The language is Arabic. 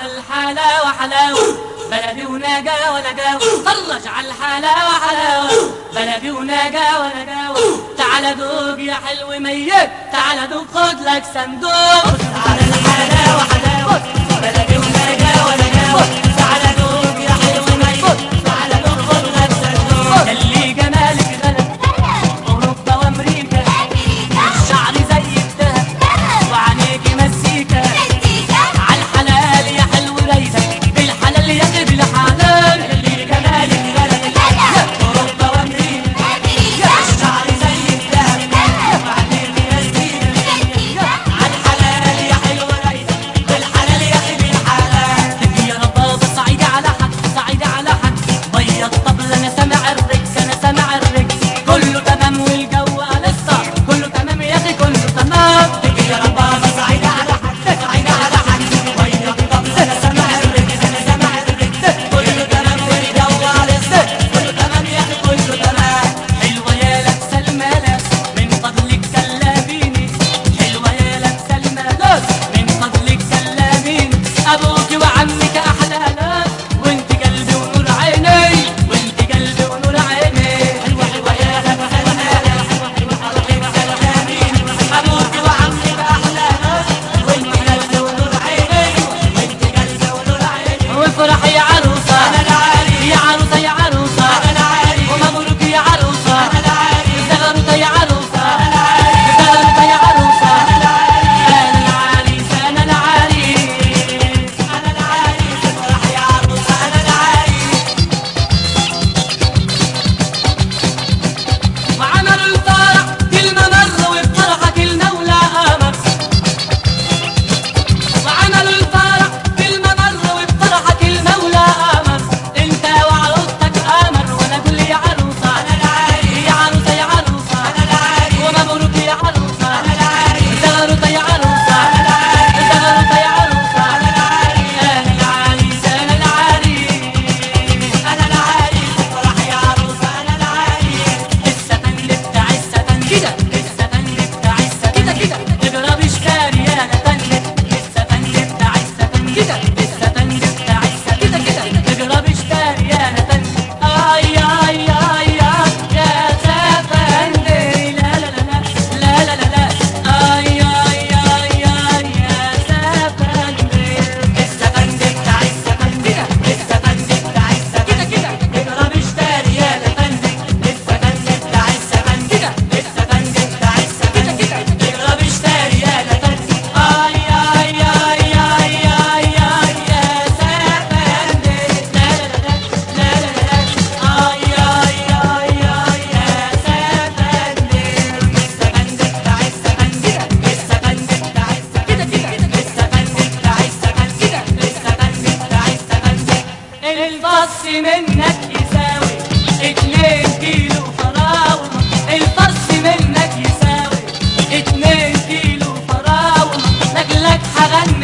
الحلاوة حلاوة بلدي ونجاوة نجاوة. فرج على الحلاوة حلاوة بلدي ونجاوة نجاوة. تعال دوق يا حلو ميت، تعال دوق خد لك صندوق. تعال الحلاوة حلاوة بلدي ونجاوة نجاوة. تعال دوق يا حلو ميت، تعال دوق خد لك صندوق. اللي جمالك غلب أوروبا وأمريكا، الشعر زي الدهب وعينيكي مسيكة. عالحلال يا حلو رايدة بالحلال يا اخي بالحلال. اللي جمالك غلب أوروبا وأمريكا، الشعر زي الدهب وعينيكي مسيكة. عالحلال يا حلو رايدة بالحلال يا اخي بالحلال. تجي يا ربابة صعيدة على حد صعيدة على حد. بيا الطبلة أنا سامع الرقص أنا سامع الرقص. كله تمام والجو ألسطة كله تمام يا اخي كله تمام. تجي يا ربابة صعيدة على حد صعيدة على حد. بيا الطبلة أنا سامع الرقص أنا سامع الرقص. كله تمام والجو ألسطة كله تمام يا اخي كله تمام. حلوة يا لابسة الملاس من فضلك كلميني. حلوة يا لابسة الملاس من فضلك كلميني. أبوكي وعمك أحلى ناس وانت قلبي ونور عيني وانت قلبي ونور عيني. حلوة حلوة يا لابسة الملاس من فضلك كلميني. أبوكي وعمك أحلى ناس وانت قلبي ونور عيني وانت قلبي ونور عيني. وافرح يا عروسة أنا العريس يا عروسة يا عروسة أنا العريس. ومبروك يا عروسة أنا العريس. زغروطة يا عروسة أنا العريس. زغروطة يا عروسة أنا العريس. أنا العريس أنا العريس. افرح يا عروسة أنا العريس. وعملوا الفرح كلمة مرة وبفرحك المولى أمر. وعملوا الفرح كلمة مرة وبفرحك المولى أمر. انت وعروستك أمر وانا اقول يا عروسة أنا العريس. يا عروسة يا عروسة أنا العريس. ومبروك يا عروسة أنا العريس. زغروطة يا عروسة أنا العريس. زغروطة يا عروسة أنا العريس. أنا العريس أنا العريس أنا العريس. افرح يا عروسة أنا العريس. الستان بتاع الستان كده الستان بتاع الستان كده اضرب اشتري يا نتنت. الستان بتاع الستان كده الستان بتاع الستان كده اضرب اشتري يا نتنت. اي اي اي يا سفندي لا لا لا لا لا لا لا. اي اي اي يا سفندي. السفند بتاع السفند كده السفند بتاع السفند كده اضرب اشتري يا نتنت. السفند بتاع السفند كده السفند بتاع السفند كده اضرب اشتري يا نتنت. اي اي اي يا سفندي لا لا لا لا لا لا. اي اي اي يا سفندي. السفند بتاع السفند كده السفند بتاع السفند كده السفند بتاع السفند كده السفند بتاع السفند. الفص منك يساوي 2 كيلو فراولة. الفص منك يساوي 2 كيلو فراولة. لاجلك هغني